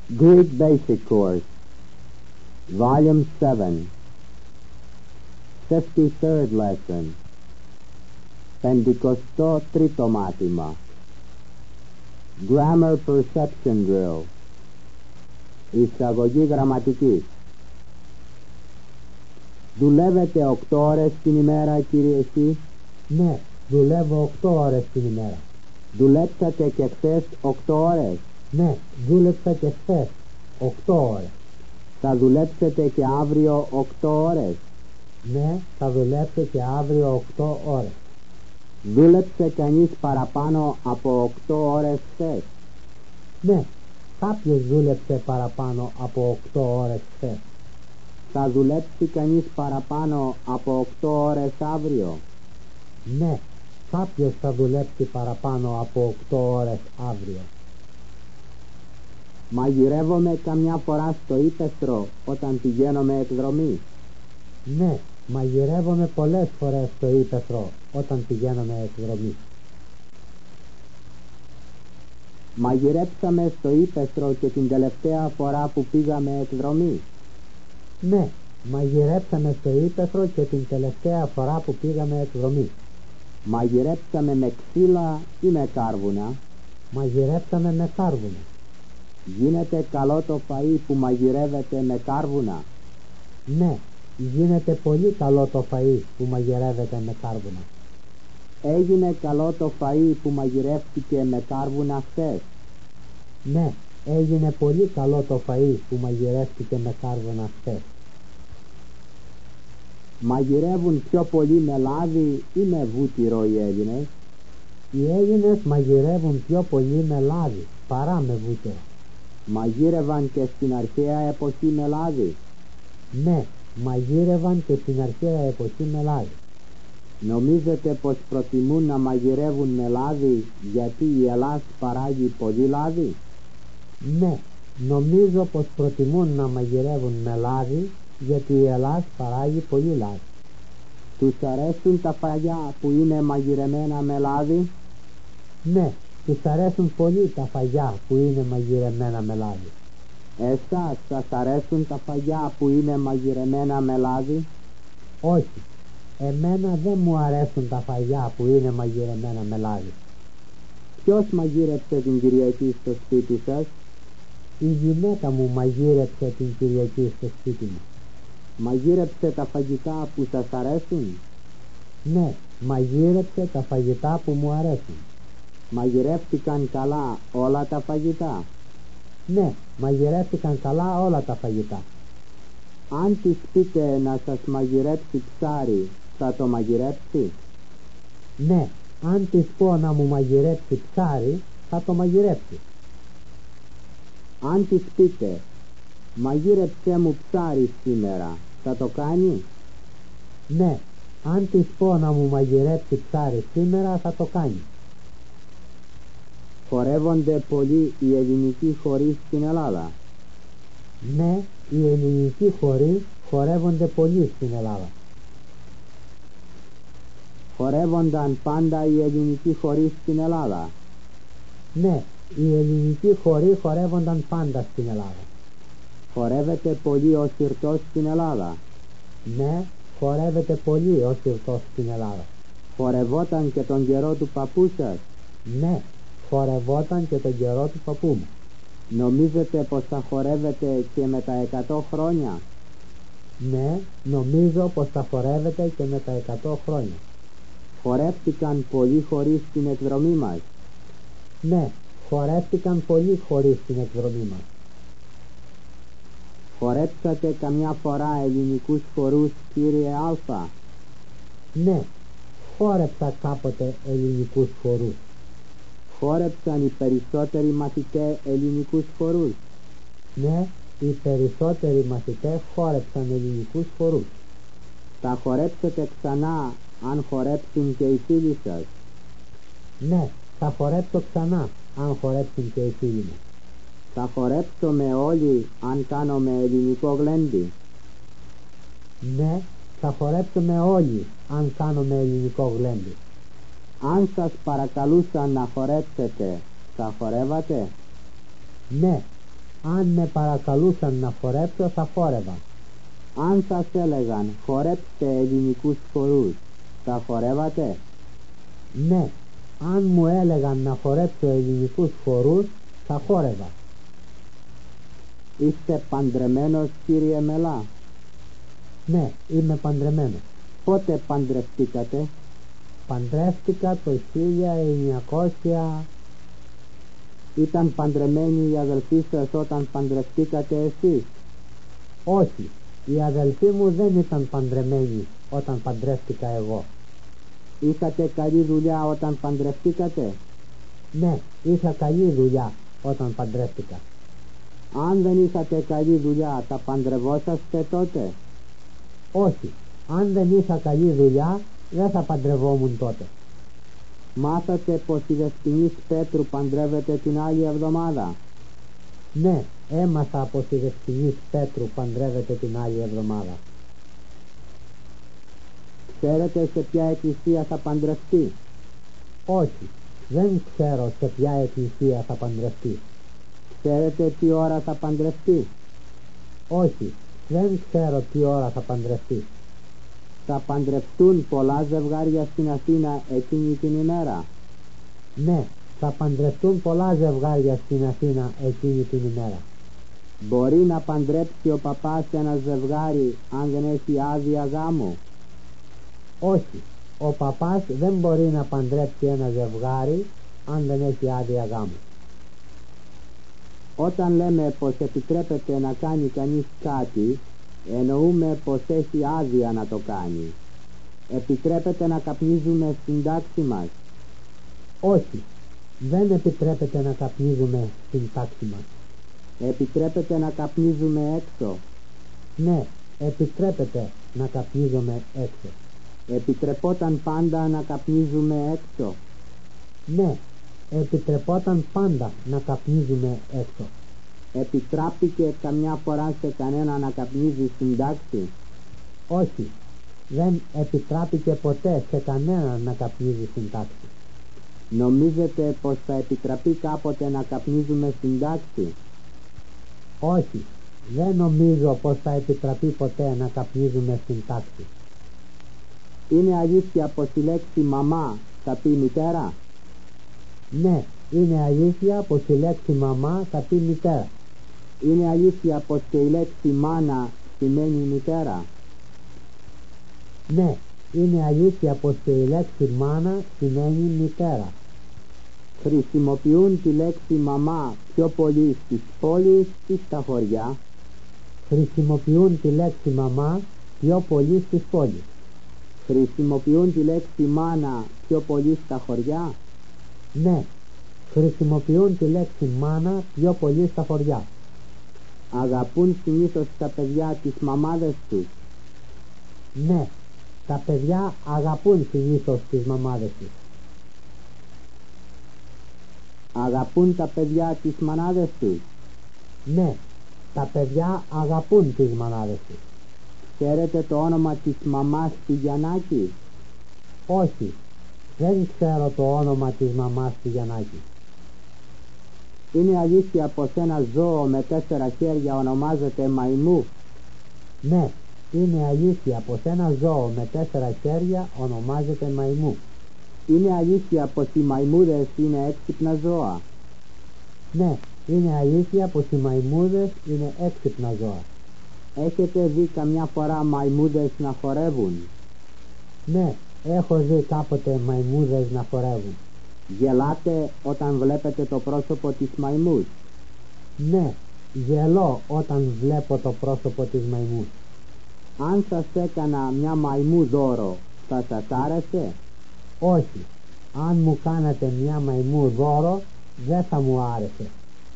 Greek Basic Course, Volume 7, 53rd Lesson, 53ο μάθημα, Grammar Perception Drill, εισαγωγή γραμματικής. Δουλεύετε 8 ώρες την ημέρα, κύριε εσύ? Ναι, δουλεύω 8 ώρες την ημέρα. Δουλέψατε και χθες 8 ώρες? Ναι, δούλεψα και χθες 8 ώρες. Θα δουλέψετε και αύριο 8 ώρες? Ναι, θα δουλέψω και αύριο 8 ώρες. Δούλεψε κανείς παραπάνω από 8 ώρες χθες? Ναι, κάποιος δούλεψε παραπάνω από 8 ώρες χθες. Θα δουλέψει κανείς παραπάνω από 8 ώρες αύριο? Ναι, κάποιος θα δουλέψει παραπάνω από 8 ώρες αύριο. Μαγειρεύομαι καμιά φορά στο ύπαιθρο όταν πηγαίνομαι εκδρομή? Ναι, μαγειρεύομαι πολλές φορές στο ύπαιθρο όταν πηγαίνουμε εκδρομή. Μαγειρέψαμε στο ύπαιθρο και την τελευταία φορά που πήγαμε εκδρομή? Ναι, μαγειρέψαμε στο ύπαιθρο και την τελευταία φορά που πήγαμε εκδρομή. Μαγειρέψαμε με ξύλα ή με κάρβουνα? Μαγειρέψαμε με κάρβουνα. Γίνεται καλό το φαΐ που μαγειρεύεται με κάρβουνα? Ναι, γίνεται πολύ καλό το φαΐ που μαγειρεύεται με κάρβουνα. Έγινε καλό το φαΐ που μαγειρεύτηκε με κάρβουνα χθες? Ναι, έγινε πολύ καλό το φαΐ που μαγειρεύτηκε με κάρβουνα χθες. Μαγειρεύουν πιο πολύ με λάδι ή με βούτυρο οι Έλληνες? Οι Έλληνες μαγειρεύουν πιο πολύ με λάδι παρά με βούτυρο. Μαγείρευαν και στην αρχαία εποχή με λάδι? Ναι, μαγείρευαν και στην αρχαία εποχή με λάδι. Νομίζετε πως προτιμούν να μαγειρεύουν με λάδι γιατί η Ελλάς παράγει πολύ λάδι? Ναι, νομίζω πως προτιμούν να μαγειρεύουν με λάδι γιατί η Ελλάς παράγει πολύ λάδι. Τους αρέσουν τα φαγιά που είναι μαγειρεμένα με λάδι? Ναι, τους αρέσουν πολύ τα φαγιά που είναι μαγειρεμένα με λάδι. Εσάς σας αρέσουν τα φαγιά που είναι μαγειρεμένα με λάδι? Όχι, εμένα δεν μου αρέσουν τα φαγιά που είναι μαγειρεμένα με λάδι. Ποιος μαγείρεψε την Κυριακή στο σπίτι σας? Η γυναίκα μου μαγείρεψε την Κυριακή στο σπίτι μου. Μαγείρεψε τα φαγητά που σας αρέσουν? Ναι, μαγείρεψε τα φαγητά που μου αρέσουν. Μαγειρεύτηκαν καλά όλα τα φαγητά? Ναι, μαγειρεύτηκαν καλά όλα τα φαγητά. Αν της πείτε να σας μαγειρέψει ψάρι, θα το μαγειρέψει? Ναι, αν της πω να μου μαγειρέψει ψάρι, θα το μαγειρέψει. Αν της πείτε μαγείρεψέ μου ψάρι σήμερα, θα το κάνει? Ναι, αν της πω να μου μαγειρέψει ψάρι σήμερα, θα το κάνει. Χορεύονται πολύ οι ελληνικοί χοροί στην Ελλάδα? Ναι, οι ελληνικοί χοροί χορεύονται πολύ στην Ελλάδα. Χορεύονταν πάντα οι ελληνικοί χοροί στην Ελλάδα? Ναι, οι ελληνικοί χοροί χορεύονταν πάντα στην Ελλάδα. Χορεύεται πολύ ο συρτός στην Ελλάδα? Ναι, χορεύεται πολύ ο συρτός στην Ελλάδα. Χορευόταν και τον καιρό του παππού σας? Ναι, χορευόταν και τον καιρό του παππού μου. Νομίζετε πως θα χορεύετε και με τα 100 χρόνια? Ναι, νομίζω πως θα χορεύεται και με τα 100 χρόνια. Χορεύτηκαν πολλοί χοροί στην εκδρομή μας? Ναι, χορεύτηκαν πολλοί χοροί στην εκδρομή μας. Χορέψατε καμιά φορά ελληνικούς χορούς, κύριε Α? Ναι, χόρεψα κάποτε ελληνικούς χορούς. Χόρεψαν οι περισσότεροι μαθητές ελληνικούς χορούς? Ναι, οι περισσότεροι μαθητές χόρεψαν ελληνικούς χορούς. Θα χορέψετε ξανά αν χορέψουν και οι φίλοι σας? Ναι, θα χορέψω ξανά αν χορέψουν και οι φίλοι μου. Θα χορέψω με όλοι αν κάνω με ελληνικό γλέντι? Ναι, θα χορέψω με όλοι αν κάνω με ελληνικό γλέντι. Αν σας παρακαλούσαν να χορέψετε, θα χορεύατε? Ναι, Αν με παρακαλούσαν να χορέψω θα χόρευα. Αν σας έλεγαν χορέψτε ελληνικούς χορούς, θα χορεύατε? Ναι, αν μου έλεγαν να χορέψω ελληνικούς χορούς θα χόρευα. Είστε παντρεμένος, κύριε Μελά? Ναι, είμαι παντρεμένος. Πότε παντρευτήκατε? Παντρεύτηκα το 1900. Ήταν παντρεμένοι οι αδελφοί σας όταν παντρευτήκατε εσείς? Όχι, οι αδελφοί μου δεν ήταν παντρεμένοι όταν παντρεύτηκα εγώ. Είχατε καλή δουλειά όταν παντρευτήκατε? Ναι, είχα καλή δουλειά όταν παντρεύτηκα. Αν δεν είχατε καλή δουλειά, τα παντρευόσαστε τότε? Όχι, αν δεν είχα καλή δουλειά δεν θα παντρευόμουν τότε. Μάθατε πως η Δεσποινής Πέτρου παντρεύεται την άλλη εβδομάδα? Ναι, έμαθα πως η Δεσποινής Πέτρου παντρεύεται την άλλη εβδομάδα. Ξέρετε σε ποια εκκλησία θα παντρευτεί? Όχι, δεν ξέρω σε ποια εκκλησία θα παντρευτεί. Ξέρετε τι ώρα θα παντρευτεί? Όχι, δεν ξέρω τι ώρα θα παντρευτεί. Θα παντρευτούν πολλά ζευγάρια στην Αθήνα εκείνη την ημέρα? Ναι, θα παντρευτούν πολλά ζευγάρια στην Αθήνα εκείνη την ημέρα. Μπορεί να παντρέψει ο παπάς ένα ζευγάρι αν δεν έχει άδεια γάμου? Όχι, ο παπάς δεν μπορεί να παντρέψει ένα ζευγάρι αν δεν έχει άδεια γάμου. Όταν λέμε πως επιτρέπεται να κάνει κανείς κάτι, εννοούμε πως έχει άδεια να το κάνει. Επιτρέπεται να καπνίζουμε στην τάξη μας? Όχι, δεν επιτρέπεται να καπνίζουμε στην τάξη μας. Επιτρέπεται να καπνίζουμε έξω? Ναι, επιτρέπεται να καπνίζουμε έξω. Επιτρεπόταν πάντα να καπνίζουμε έξω? Ναι, επιτρεπόταν πάντα να καπνίζουμε έξω. Επιτράπηκε καμιά φορά σε κανένα να καπνίζει στην τάξη? Όχι, δεν επιτράπηκε ποτέ σε κανένα να καπνίζει στην τάξη. Νομίζετε πως θα επιτραπεί κάποτε να καπνίζουμε στην τάξη? Όχι, δεν νομίζω πως θα επιτραπεί ποτέ να καπνίζουμε στην τάξη. Είναι αλήθεια πως η λέξη μαμά θα πει μητέρα? Ναι, είναι αλήθεια πως η λέξη μαμά θα πει μητέρα. Είναι αλήθεια πως και η λέξη μάνα σημαίνει μητέρα? Ναι, είναι αλήθεια πως και η λέξη μάνα σημαίνει μητέρα. Χρησιμοποιούν τη λέξη μαμά πιο πολύ στις πόλεις ή στα χωριά? Χρησιμοποιούν τη λέξη μαμά πιο πολύ στις πόλεις. Χρησιμοποιούν τη λέξη μάνα πιο πολύ στα χωριά? Ναι, χρησιμοποιούν τη λέξη μάνα πιο πολύ στα χωριά. Αγαπούν συνήθως τα παιδιά τις μαμάδες τους? Ναι, τα παιδιά αγαπούν συνήθως τις μαμάδες τους. Αγαπούν τα παιδιά τις μανάδες τους? Ναι, τα παιδιά αγαπούν τις μανάδες τους. Ξέρετε το όνομα της μαμάς στη Γιαννάκη? Όχι, δεν ξέρω το όνομα της μαμάς στη Γιαννάκη. Είναι αλήθεια πως ένα ζώο με 4 χέρια ονομάζεται μαϊμού? Ναι, είναι αλήθεια πως ένα ζώο με 4 χέρια ονομάζεται μαϊμού. Είναι αλήθεια πως οι μαϊμούδες είναι έξυπνα ζώα? Ναι, είναι αλήθεια πως οι μαϊμούδες είναι έξυπνα ζώα. Έχετε δει καμιά φορά μαϊμούδες να χορεύουν? Ναι, έχω δει κάποτε μαϊμούδες να χορεύουν. Γελάτε όταν βλέπετε το πρόσωπο της μαϊμούς? Ναι, γελώ όταν βλέπω το πρόσωπο της μαϊμού. Αν σας έκανα μια μαϊμού δώρο, θα σας άρεσε? Όχι, αν μου κάνατε μια μαϊμού δώρο δεν θα μου άρεσε.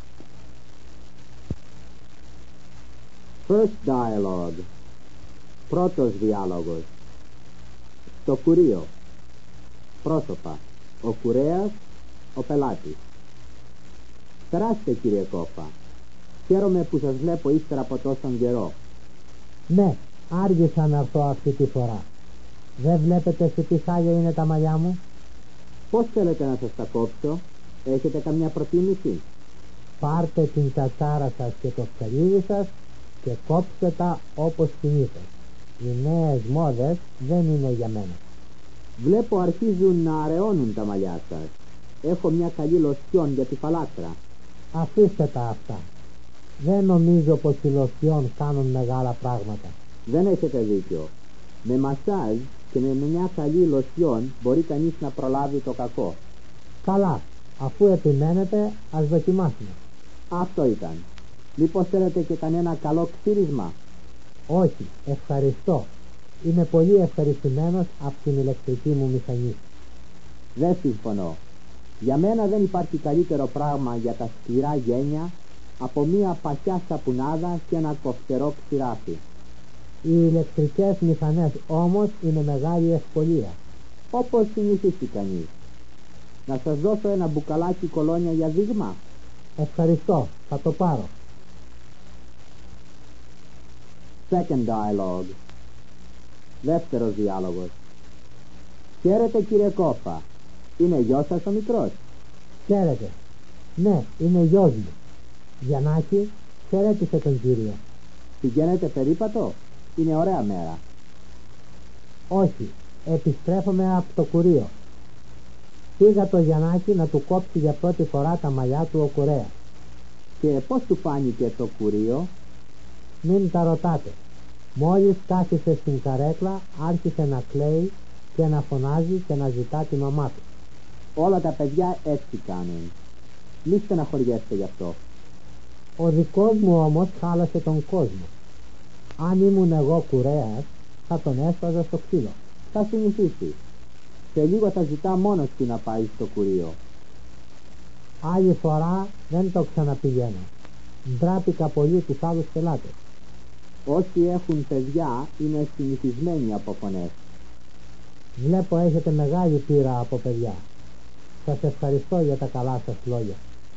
First dialogue. Πρώτος διάλογος. Στο κουρείο. Πρόσωπα. Ο κουρέας, ο πελάτης. Περάστε, κύριε Κόφα. Χαίρομαι που σας βλέπω ύστερα από τόσον καιρό. Ναι, άργησα να έρθω αυτή τη φορά. Δεν βλέπετε σε τι χάλια είναι τα μαλλιά μου? Πώς θέλετε να σας τα κόψω? Έχετε καμιά προτίμηση? πάρτε την τσατσάρα σας και το ψαλίδι σας και κόψτε τα όπως συνήθως. Οι νέες μόδες δεν είναι για μένα. Βλέπω αρχίζουν να αραιώνουν τα μαλλιά σας. Έχω μια καλή λοσιόν για τη φαλάκρα. Αφήστε τα αυτά. Δεν νομίζω πως οι λοσιόν κάνουν μεγάλα πράγματα. Δεν έχετε δίκιο. Με μασάζ και με μια καλή λοσιόν μπορεί κανείς να προλάβει το κακό. Καλά, αφού επιμένετε, ας δοκιμάσουμε. Αυτό ήταν. Μήπως θέλετε και κανένα καλό ξύρισμα? Όχι, ευχαριστώ. Είμαι πολύ ευχαριστημένος από την ηλεκτρική μου μηχανή. Δεν συμφωνώ. Για μένα δεν υπάρχει καλύτερο πράγμα για τα σκληρά γένια από μια παχιά σαπουνάδα και ένα κοφτερό ξηράφι. Οι ηλεκτρικές μηχανές όμως είναι μεγάλη ευκολία. Όπως συνηθίσει κανείς. Να σας δώσω ένα μπουκαλάκι κολόνια για δείγμα? Ευχαριστώ, θα το πάρω. Second dialogue. Δεύτερος διάλογος. Χαίρετε κύριε Κόφα. Είναι γιος σας ο μικρός? Χαίρετε. Ναι, είναι γιος μου. Γιαννάκη, χαιρέτησε τον κύριο. Πηγαίνετε περίπατο? Είναι ωραία μέρα. Όχι, επιστρέφομαι από το κουρείο. Πήγα το Γιαννάκη να του κόψει για πρώτη φορά τα μαλλιά του ο κουρέας. Και πώς του φάνηκε το κουρείο? Μην τα ρωτάτε. Μόλις κάθισε στην καρέκλα άρχισε να κλαίει και να φωνάζει και να ζητά τη μαμά του. Όλα τα παιδιά έτσι κάνουν. Μη στεναχωριέστε γι' αυτό. Ο δικός μου όμως χάλασε τον κόσμο. Αν ήμουν εγώ κουρέας θα τον έσπαζα στο ξύλο. Θα συνηθίσει. Σε λίγο θα ζητά μόνος του να πάει στο κουρείο. Άλλη φορά δεν το ξαναπηγαίνω. Ντράπηκα πολύ τους άλλους πελάτες. Όσοι έχουν παιδιά είναι συνηθισμένοι από φωνές. Βλέπω έχετε μεγάλη πείρα από παιδιά. Σας ευχαριστώ για τα καλά σας λόγια.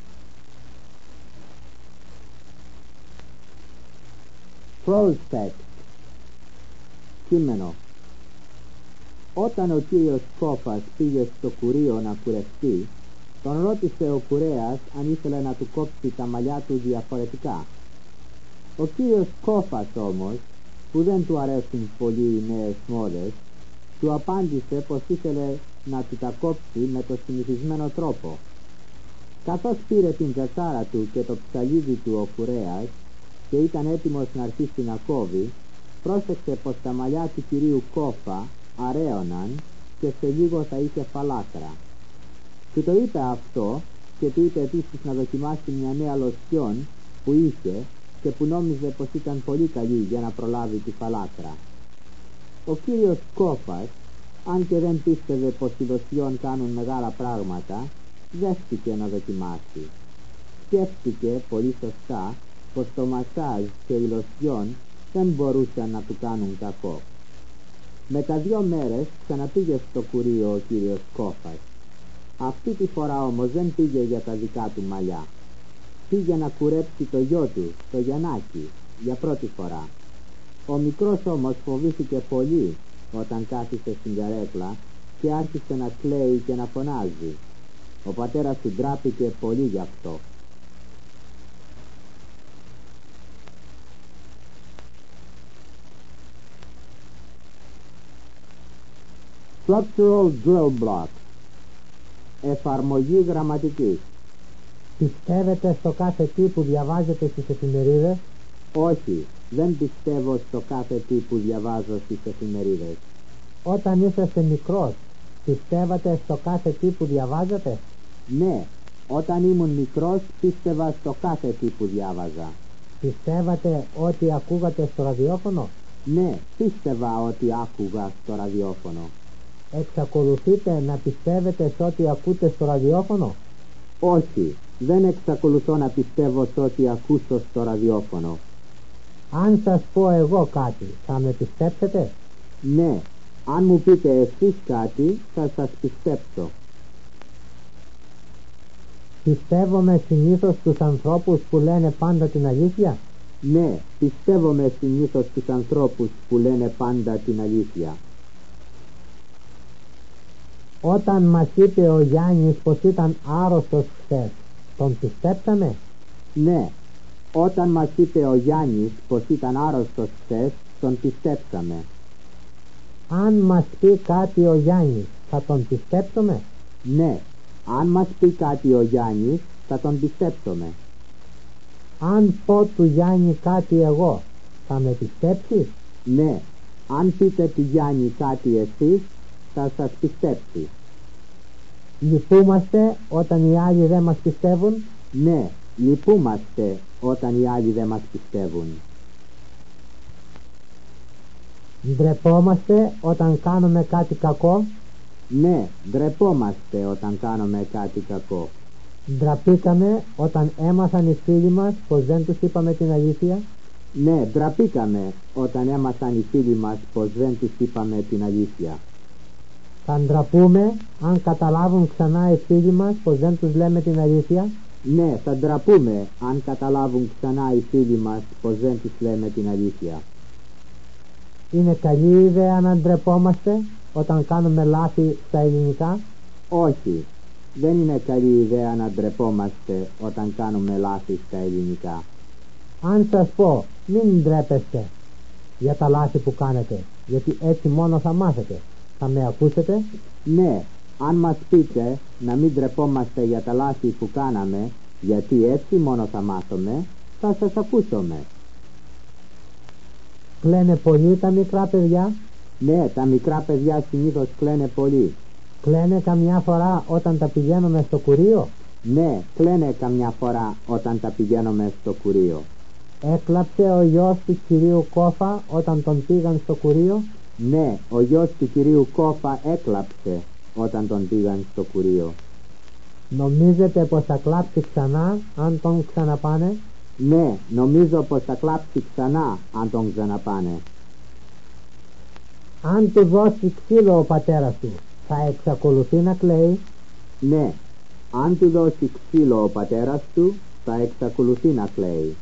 Prospect. Κείμενο. Όταν ο κύριος Κόφας πήγε στο κουρείο να κουρευτεί, τον ρώτησε ο κουρέας αν ήθελε να του κόψει τα μαλλιά του διαφορετικά. Ο κύριος Κόφας όμως, που δεν του αρέσουν πολύ οι νέες μόδες, του απάντησε πως ήθελε να του τα κόψει με το συνηθισμένο τρόπο. Καθώς πήρε την τσατσάρα του και το ψαλίδι του ο κουρέας και ήταν έτοιμος να αρχίσει να κόβει, πρόσεξε πως τα μαλλιά του κυρίου Κόφα αραίωναν και σε λίγο θα είχε φαλάκρα. Του το είπε αυτό και του είπε επίσης να δοκιμάσει μια νέα λοσιόν που είχε και που νόμιζε πως ήταν πολύ καλή για να προλάβει τη φαλάκρα. Ο κύριος Κόφας, αν και δεν πίστευε πως οι λοσιόν κάνουν μεγάλα πράγματα, δέχτηκε να δοκιμάσει. Σκέφτηκε πολύ σωστά πως το μασάζ και οι λοσιόν δεν μπορούσαν να του κάνουν κακό. Μετά 2 μέρες ξαναπήγε στο κουρείο ο κύριος Κόφας. Αυτή τη φορά όμως δεν πήγε για τα δικά του μαλλιά. Πήγε να κουρέψει το γιο του, το Γιαννάκη, για πρώτη φορά. Ο μικρός όμως φοβήθηκε πολύ όταν κάθισε στην καρέκλα και άρχισε να κλαίει και να φωνάζει. Ο πατέρας του ντράπηκε πολύ γι' αυτό. Structural drill block. Εφαρμογή γραμματικής. Πιστεύετε στο κάθε τι που διαβάζετε στις εφημερίδες? Όχι, δεν πιστεύω στο κάθε τι που διαβάζω στις εφημερίδες. Όταν είσαστε μικρός, πιστεύατε στο κάθε τι που διαβάζετε? Ναι, όταν ήμουν μικρός πίστευα στο κάθε τι που διάβαζα. Πιστεύατε ότι ακούγατε στο ραδιόφωνο? Ναι, πίστευα ότι άκουγα στο ραδιόφωνο. Εξακολουθείτε να πιστεύετε σε ό,τι ακούτε στο ραδιόφωνο? Όχι, δεν εξακολουθώ να πιστεύω σε ό,τι ακούσω στο ραδιόφωνο. Αν σας πω εγώ κάτι, θα με πιστέψετε? Ναι, αν μου πείτε εσείς κάτι, θα σας πιστέψω. Πιστεύομαι συνήθως τους ανθρώπους που λένε πάντα την αλήθεια? Ναι, πιστεύομαι συνήθως τους ανθρώπους που λένε πάντα την αλήθεια. Όταν μας είπε ο Γιάννης πως ήταν άρρωστος χθες, τον πιστέψαμε? Ναι, όταν μας είπε ο Γιάννης πως ήταν άρρωστος χθες, τον πιστέψαμε. Αν μας πει κάτι ο Γιάννης, θα τον πιστέψουμε? Ναι, αν μας πει κάτι ο Γιάννης, θα τον πιστέψουμε. Αν πω του Γιάννη κάτι εγώ, θα με πιστέψεις? Ναι, αν πείτε του Γιάννη κάτι εσείς, θα σας πιστέψει. Λυπούμαστε όταν οι άλλοι δεν μας πιστεύουν? Ναι, λυπούμαστε όταν οι άλλοι δεν μας πιστεύουν. Ντρεπόμαστε όταν κάνουμε κάτι κακό? Ναι, ντρεπόμαστε όταν κάνουμε κάτι κακό. Ντραπήκαμε όταν έμαθαν οι φίλοι μας πως δεν τους είπαμε την αλήθεια? Ναι, ντραπήκαμε όταν έμαθαν οι φίλοι μας πως δεν τους είπαμε την αλήθεια. Θα ντραπούμε αν καταλάβουν ξανά οι φίλοι μας πως δεν τους λέμε την αλήθεια? Ναι, θα ντραπούμε αν καταλάβουν ξανά οι φίλοι μας πως δεν τους λέμε την αλήθεια. Είναι καλή ιδέα να ντρεπόμαστε όταν κάνουμε λάθη στα ελληνικά? Όχι, δεν είναι καλή ιδέα να ντρεπόμαστε όταν κάνουμε λάθη στα ελληνικά. Αν σας πω μην ντρέπεστε για τα λάθη που κάνετε, γιατί έτσι μόνο θα μάθετε, θα με ακούσετε? Ναι, αν μας πείτε να μην ντρεπόμαστε για τα λάθη που κάναμε, γιατί έτσι μόνο θα μάθουμε, θα σας ακούσουμε. Κλαίνε πολύ τα μικρά παιδιά? Ναι, τα μικρά παιδιά συνήθως κλαίνε πολύ. Κλαίνε καμιά φορά όταν τα πηγαίνουμε στο κουρείο? Ναι, κλαίνε καμιά φορά όταν τα πηγαίνουμε στο κουρείο. Έκλαψε ο γιος του κυρίου Κόφα όταν τον πήγαν στο κουρείο? Ναι, ο γιος του κυρίου Κόφα έκλαψε όταν τον πήγαν στο κουρείο. Νομίζετε πως θα κλάψει ξανά αν τον ξαναπάνε? Ναι, νομίζω πως θα κλάψει ξανά αν τον ξαναπάνε. Αν του δώσει ξύλο ο πατέρας του, θα εξακολουθεί να κλαίει? Ναι, αν του δώσει ξύλο ο πατέρας του, θα εξακολουθεί να κλαίει.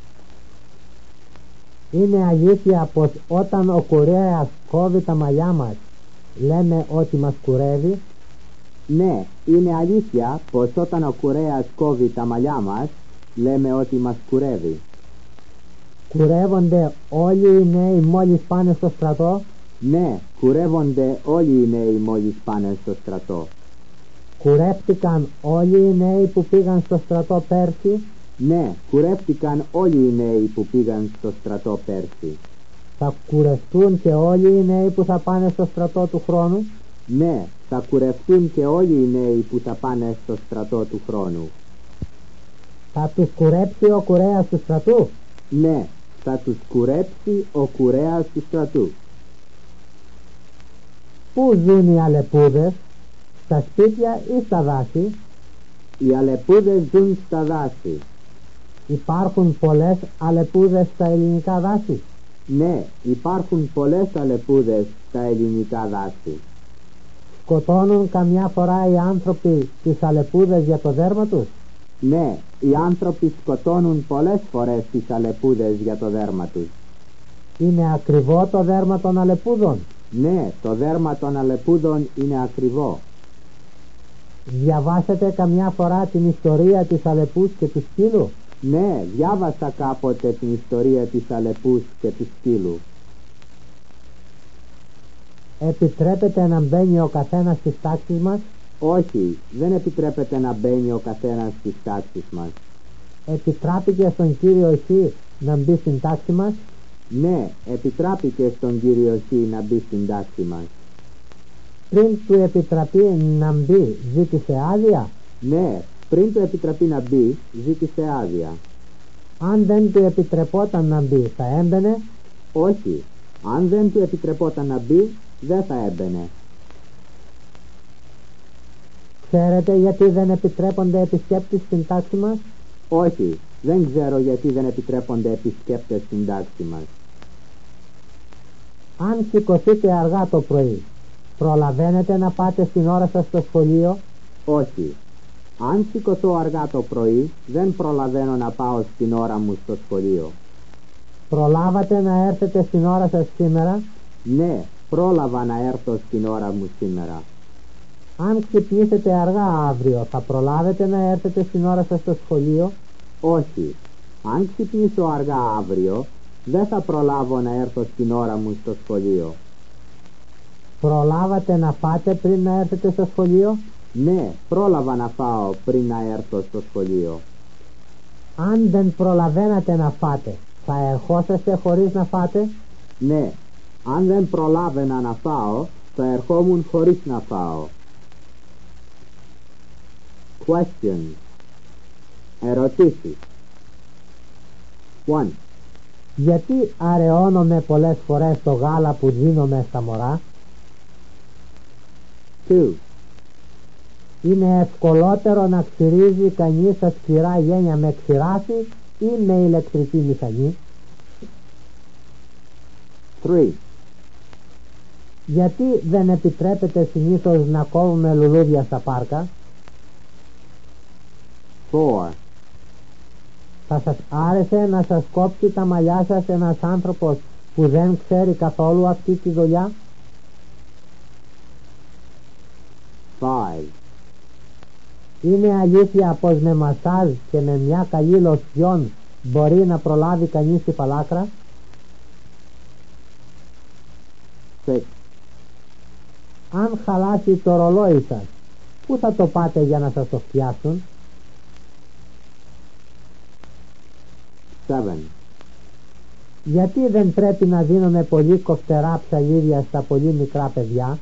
Είναι αλήθεια πως όταν ο κουρέας κόβει τα μαλλιά μας, λέμε ότι μας κουρεύει? Ναι, είναι αλήθεια πως όταν ο κουρέας κόβει τα μαλλιά μας, λέμε ότι μας κουρεύει. Κουρεύονται όλοι οι νέοι μόλις πάνε στο στρατό? Ναι, κουρεύονται όλοι οι νέοι μόλις πάνε στο στρατό. Κουρεύτηκαν όλοι οι νέοι που πήγαν στο στρατό πέρσι? Ναι, κουρεύτηκαν όλοι οι νέοι που πήγαν στο στρατό πέρσι. Θα κουρευτούν και όλοι οι νέοι που θα πάνε στο στρατό του χρόνου? Ναι, θα κουρευτούν και όλοι οι νέοι που θα πάνε στο στρατό του χρόνου. Θα τους κουρέψει ο κουρέας του στρατού? Ναι, θα τους κουρέψει ο κουρέας του στρατού. Πού ζουν οι αλεπούδες, στα σπίτια ή στα δάση? Οι αλεπούδες ζουν στα δάση. Υπάρχουν πολλές αλεπούδες στα ελληνικά δάση? Ναι, υπάρχουν πολλές αλεπούδες στα ελληνικά δάση. Σκοτώνουν καμιά φορά οι άνθρωποι τις αλεπούδες για το δέρμα τους? Ναι, οι άνθρωποι σκοτώνουν πολλές φορές τις αλεπούδες για το δέρμα τους. Είναι ακριβό το δέρμα των αλεπούδων? Ναι, το δέρμα των αλεπούδων είναι ακριβό. Διαβάσατε καμιά φορά την ιστορία της αλεπούς και του σκύλου? Ναι, διάβασα κάποτε την ιστορία της αλεπούς και του σκύλου. Επιτρέπεται να μπαίνει ο καθένας στις τάξεις μας? Όχι, δεν επιτρέπεται να μπαίνει ο καθένας στις τάξεις μας. Επιτράπηκε στον Κύριο εσύ να μπει στην τάξη μας? Ναι, επιτράπηκε στον Κύριο εσύ να μπει στην τάξη μας. Πριν του επιτραπεί να μπει, ζήτησε άδεια? Ναι, πριν του επιτραπεί να μπει, ζήτησε άδεια. Αν δεν του επιτρεπόταν να μπει, θα έμπαινε? Όχι, αν δεν του επιτρεπόταν να μπει, δεν θα έμπαινε. Ξέρετε γιατί δεν επιτρέπονται επισκέπτες στην τάξη μας? Όχι, δεν ξέρω γιατί δεν επιτρέπονται επισκέπτες στην τάξη μας. Αν σηκωθείτε αργά το πρωί, προλαβαίνετε να πάτε στην ώρα σας στο σχολείο? Όχι, αν σηκωθώ αργά το πρωί, δεν προλαβαίνω να πάω στην ώρα μου στο σχολείο. Προλάβατε να έρθετε στην ώρα σας σήμερα? Ναι, πρόλαβα να έρθω στην ώρα μου σήμερα. Αν ξυπνήσετε αργά αύριο, θα προλάβετε να έρθετε στην ώρα σας στο σχολείο? Όχι. Αν ξυπνήσω αργά αύριο, δεν θα προλάβω να έρθω στην ώρα μου στο σχολείο. Προλάβατε να φάτε πριν να έρθετε στο σχολείο? Ναι, πρόλαβα να φάω πριν να έρθω στο σχολείο. Αν δεν προλαβαίνατε να φάτε, θα ερχόσαστε χωρίς να φάτε? Ναι, αν δεν προλάβαινα να φάω, θα ερχόμουν χωρίς να φάω. Questions. Ερωτήσεις. 1. Γιατί αραιώνομαι πολλές φορές το γάλα που δίνομαι στα μωρά? 2. Είναι ευκολότερο να ξυρίζει κανείς τα σκληρά γένια με ξηράφι ή με ηλεκτρική μηχανή? 3. Γιατί δεν επιτρέπεται συνήθως να κόβουμε λουλούδια στα πάρκα? 4. Θα σας άρεσε να σας κόψει τα μαλλιά σας ένας άνθρωπος που δεν ξέρει καθόλου αυτή τη δουλειά? 5. Είναι αλήθεια πως με μασάζ και με μια καλή λοσιόν μπορεί να προλάβει κανείς τη φαλάκρα? 6. Αν χαλάσει το ρολόι σας, πού θα το πάτε για να σας το φτιάξουν? 7. Γιατί δεν πρέπει να δίνουμε πολύ κοφτερά ψαλίδια στα πολύ μικρά παιδιά?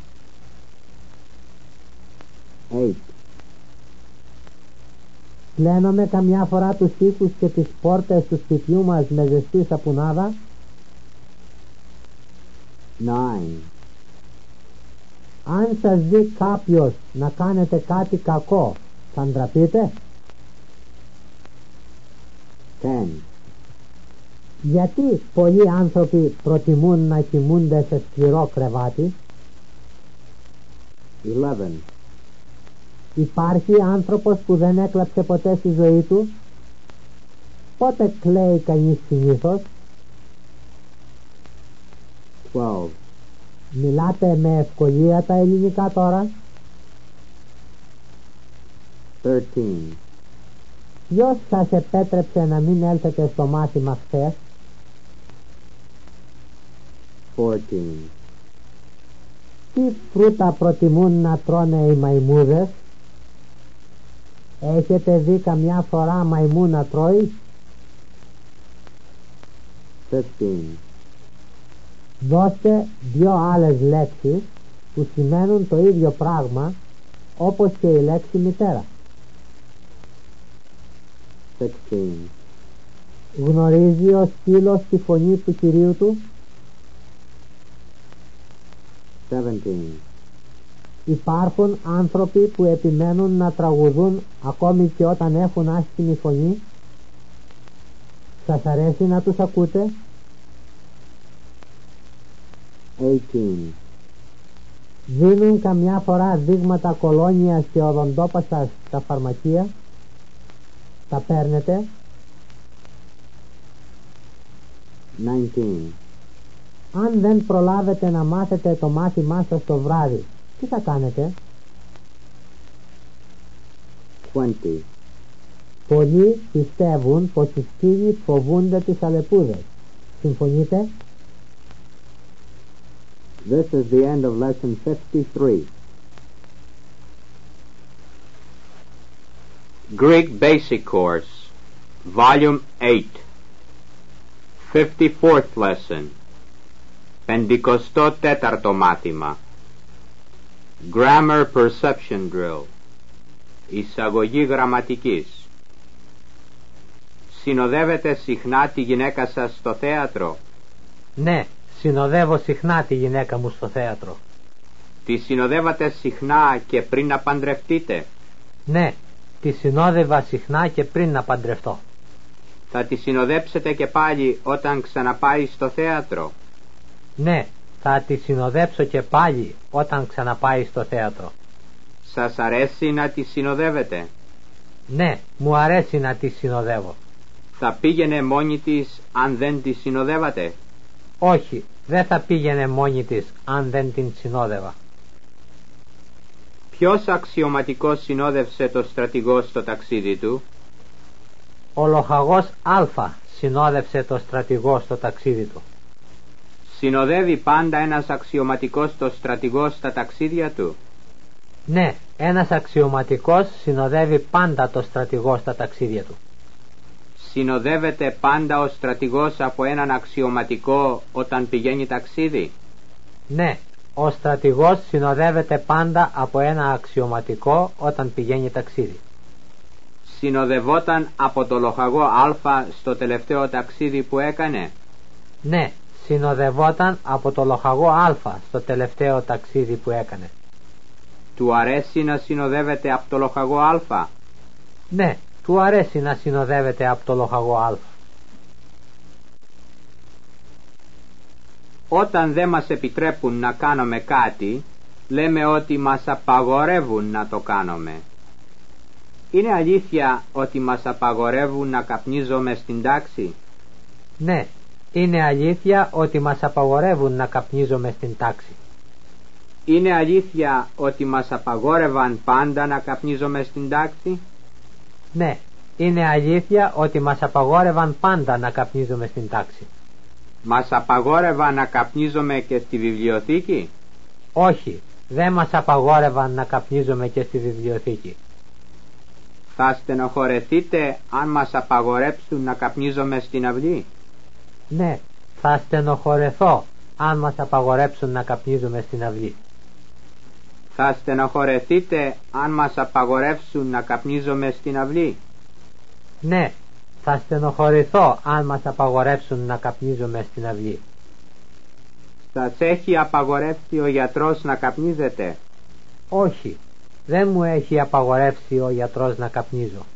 8. Πλένομαι καμιά φορά τους τοίχους και τις πόρτες του σπιτιού μας με ζεστή σαπουνάδα? 9. Αν σας δει κάποιος να κάνετε κάτι κακό, θα ντραπείτε? 10. Γιατί πολλοί άνθρωποι προτιμούν να κοιμούνται σε σκληρό κρεβάτι? 11. Υπάρχει άνθρωπος που δεν έκλαψε ποτέ στη ζωή του? Πότε κλαίει κανείς συνήθως? 12. Μιλάτε με ευκολία τα ελληνικά τώρα? 13. Ποιος σας επέτρεψε να μην έλθετε στο μάθημα χθες? 14. Τι φρούτα προτιμούν να τρώνε οι μαϊμούδες? Έχετε δει καμιά φορά μαϊμού να τρώει? 15. Δώστε δύο άλλες λέξεις που σημαίνουν το ίδιο πράγμα, όπως και η λέξη μητέρα. 16. Γνωρίζει ο σκύλος τη φωνή του κυρίου του? 17. Υπάρχουν άνθρωποι που επιμένουν να τραγουδούν ακόμη και όταν έχουν άσχημη φωνή? Σας αρέσει να τους ακούτε? 18. Δίνουν καμιά φορά δείγματα κολόνιας και οδοντόπασας στα φαρμακεία? Τα παίρνετε? 19. Αν δεν προλάβετε να μάθετε το μάθημά σας το βράδυ, τι θα κάνετε? 20. Πολλοί πιστεύουν πως οι σκύλοι φοβούνται τις αλεπούδες. Συμφωνείτε? This is the end of lesson 53. Greek Basic Course, Volume 8, 54th Lesson, 54ο μάθημα. Grammar Perception Drill, εισαγωγή γραμματικής. Συνοδεύετε συχνά τη γυναίκα σας στο θέατρο? Ναι, συνοδεύω συχνά τη γυναίκα μου στο θέατρο. Τη συνοδεύατε συχνά και πριν να παντρευτείτε? Ναι, τη συνόδευα συχνά και πριν να παντρευτώ. Θα τη συνοδέψετε και πάλι όταν ξαναπάει στο θέατρο? Ναι, θα τη συνοδέψω και πάλι όταν ξαναπάει στο θέατρο. Σας αρέσει να τη συνοδεύετε? Ναι, μου αρέσει να τη συνοδεύω. Θα πήγαινε μόνη της αν δεν τη συνοδεύατε? Όχι, δεν θα πήγαινε μόνη της αν δεν την συνόδευα. Ποιος αξιωματικός συνόδευσε το στρατηγό στο ταξίδι του? Ο λοχαγός Α συνόδευσε το στρατηγό στο ταξίδι του. Συνοδεύει πάντα ένας αξιωματικός το στρατηγό στα ταξίδια του. Ναι, ένας αξιωματικός συνοδεύει πάντα το στρατηγό στα ταξίδια του. Συνοδεύεται πάντα ο στρατηγός από έναν αξιωματικό όταν πηγαίνει ταξίδι. Ναι, ο στρατηγός συνοδεύεται πάντα από ένα αξιωματικό όταν πηγαίνει ταξίδι. Συνοδευόταν από το λοχαγό Α στο τελευταίο ταξίδι που έκανε. Ναι, συνοδευόταν από το λοχαγό Α στο τελευταίο ταξίδι που έκανε. Του αρέσει να συνοδεύεται από το λοχαγό Α. Ναι, του αρέσει να συνοδεύεται από το λοχαγό Α. Όταν δεν μας επιτρέπουν να κάνουμε κάτι, λέμε ότι μας απαγορεύουν να το κάνουμε. Είναι αλήθεια ότι μας απαγορεύουν να καπνίζουμε στην τάξη? Ναι, είναι αλήθεια ότι μας απαγορεύουν να καπνίζουμε στην τάξη. Είναι αλήθεια ότι μας απαγόρευαν πάντα να καπνίζουμε στην τάξη? Ναι, είναι αλήθεια ότι μας απαγόρευαν πάντα να καπνίζουμε στην τάξη. Μας απαγόρευαν να καπνίζουμε και στη βιβλιοθήκη? Όχι, δεν μας απαγόρευαν να καπνίζουμε και στη βιβλιοθήκη. Θα στενοχωρεθείτε αν μας απαγορέψουν να καπνίζουμε στην αυλή? Ναι, θα στενοχωρεθώ αν μας απαγορέψουν να καπνίζουμε στην αυλή. Θα στενοχωρεθείτε αν μας απαγορεύσουν να καπνίζουμε στην αυλή? Ναι, θα στενοχωρηθώ αν μας απαγορεύσουν να καπνίζουμε στην αυλή. Σας έχει απαγορεύσει ο γιατρός να καπνίζετε? Όχι, δεν μου έχει απαγορεύσει ο γιατρός να καπνίζω.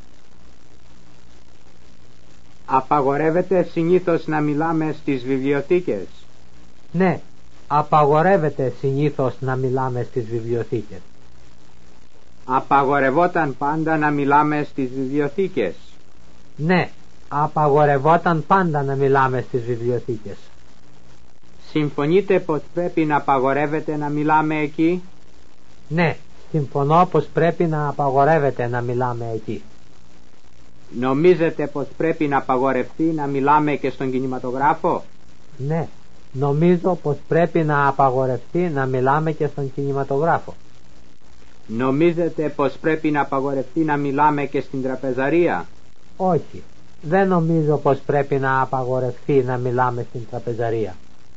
Απαγορεύεται συνήθως να μιλάμε στις βιβλιοθήκες? Ναι, απαγορεύεται συνήθως να μιλάμε στις βιβλιοθήκες. Απαγορευόταν πάντα να μιλάμε στις βιβλιοθήκες? Ναι, απαγορευόταν πάντα να μιλάμε στις βιβλιοθήκες. Συμφωνείτε πως πρέπει να απαγορεύεται να μιλάμε εκεί? Ναι, συμφωνώ πως πρέπει να απαγορεύεται να μιλάμε εκεί. Νομίζετε πως πρέπει να απαγορευτεί να μιλάμε και στον κινηματογράφο? Ναι, νομίζω πως πρέπει να απαγορευτεί να μιλάμε και στον κινηματογράφο. Νομίζετε πως πρέπει να απαγορευτεί να μιλάμε και στην τραπεζαρία? Όχι, δεν νομίζω πως πρέπει να απαγορευτεί να μιλάμε στην τραπεζαρία.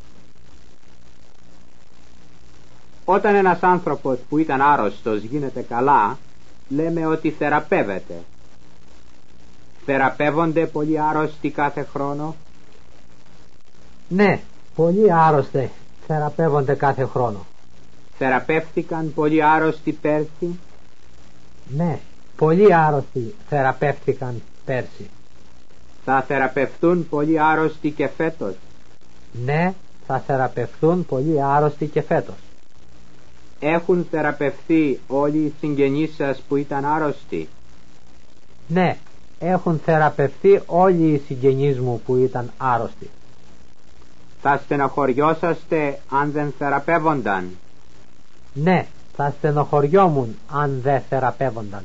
Όταν ένας άνθρωπος που ήταν άρρωστος γίνεται καλά, λέμε ότι θεραπεύεται. Θεραπεύονται πολλοί άρρωστοι κάθε χρόνο? Ναι, πολλοί άρρωστοι θεραπεύονται κάθε χρόνο. Θεραπεύτηκαν πολλοί άρρωστοι πέρσι? Ναι, πολλοί άρρωστοι θεραπεύτηκαν πέρσι. Θα θεραπευτούν πολλοί άρρωστοι και φέτος? Ναι, θα θεραπευτούν πολλοί άρρωστοι και φέτος. Έχουν θεραπευθεί όλοι οι συγγενείς σας που ήταν άρρωστοι? Ναι, έχουν θεραπευθεί όλοι οι συγγενείς μου που ήταν άρρωστοι. Θα στενοχωριόσαστε αν δεν θεραπεύονταν? Ναι, θα στενοχωριόμουν αν δεν θεραπεύονταν.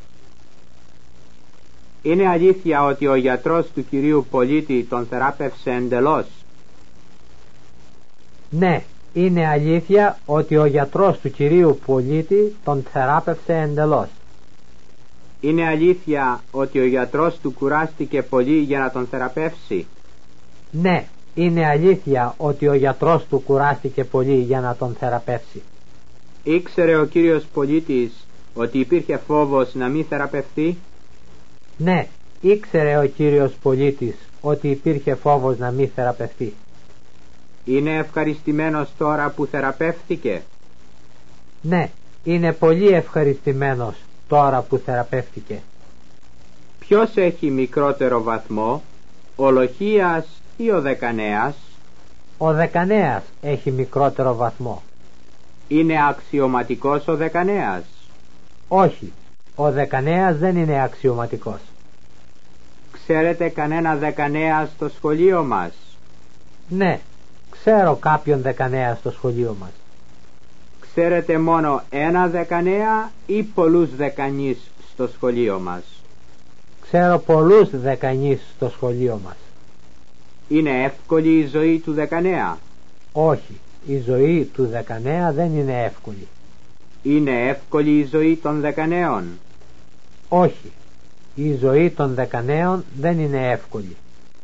Είναι αλήθεια ότι ο γιατρός του κυρίου πολίτη τον θεράπευσε εντελώς? Ναι, είναι αλήθεια ότι ο γιατρός του κυρίου πολίτη τον θεράπευσε εντελώς. Είναι αλήθεια ότι ο γιατρός του κουράστηκε πολύ για να τον θεραπεύσει? Ναι, είναι αλήθεια ότι ο γιατρός του κουράστηκε πολύ για να τον θεραπεύσει. Ήξερε ο κύριος πολίτης ότι υπήρχε φόβος να μην θεραπευθεί? Ναι, ήξερε ο κύριος πολίτης ότι υπήρχε φόβος να μην θεραπευθεί. Είναι ευχαριστημένος τώρα που θεραπεύθηκε? Ναι, είναι πολύ ευχαριστημένος τώρα που θεραπεύτηκε. Ποιος έχει μικρότερο βαθμό, ο λοχίας ή ο δεκανέας? Ο δεκανέας έχει μικρότερο βαθμό. Είναι αξιωματικός ο δεκανέας? Όχι, ο δεκανέας δεν είναι αξιωματικός. Ξέρετε κανένα δεκανέα στο σχολείο μας? Ναι, ξέρω κάποιον δεκανέα στο σχολείο μας. Ξέρετε μόνο ένα δεκανέα ή πολλούς δεκανείς στο σχολείο μας? Ξέρω πολλούς δεκανείς στο σχολείο μας. Είναι εύκολη η ζωή του 19? Όχι, η ζωή του 19 δεν είναι εύκολη. Είναι εύκολη η ζωή των 19? Όχι, η ζωή των 19 δεν είναι εύκολη.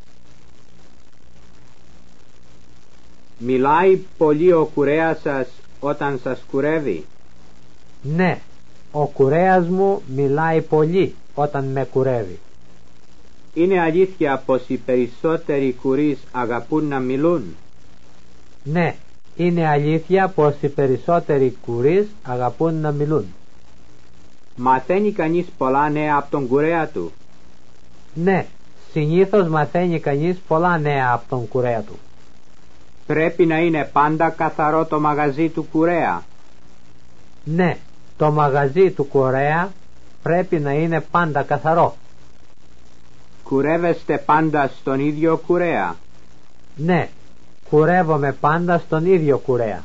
Μιλάει πολύ ο κουρέας σας όταν σας κουρεύει? Ναι, ο κουρέας μου μιλάει πολύ όταν με κουρεύει. Είναι αλήθεια πως οι περισσότεροι κουρείς αγαπούν να μιλούν? Ναι, είναι αλήθεια πως οι περισσότεροι κουρείς αγαπούν να μιλούν. Μαθαίνει κανείς πολλά νέα από τον κουρέα του? Ναι, συνήθως μαθαίνει κανείς πολλά νέα από τον κουρέα του. Πρέπει να είναι πάντα καθαρό το μαγαζί του κουρέα? Ναι, το μαγαζί του κουρέα πρέπει να είναι πάντα καθαρό. Κουρεύεστε πάντα στον ίδιο κουρέα? Ναι, κουρεύομαι πάντα στον ίδιο κουρέα.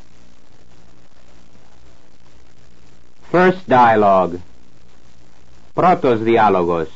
First dialogue. Πρώτος διάλογος.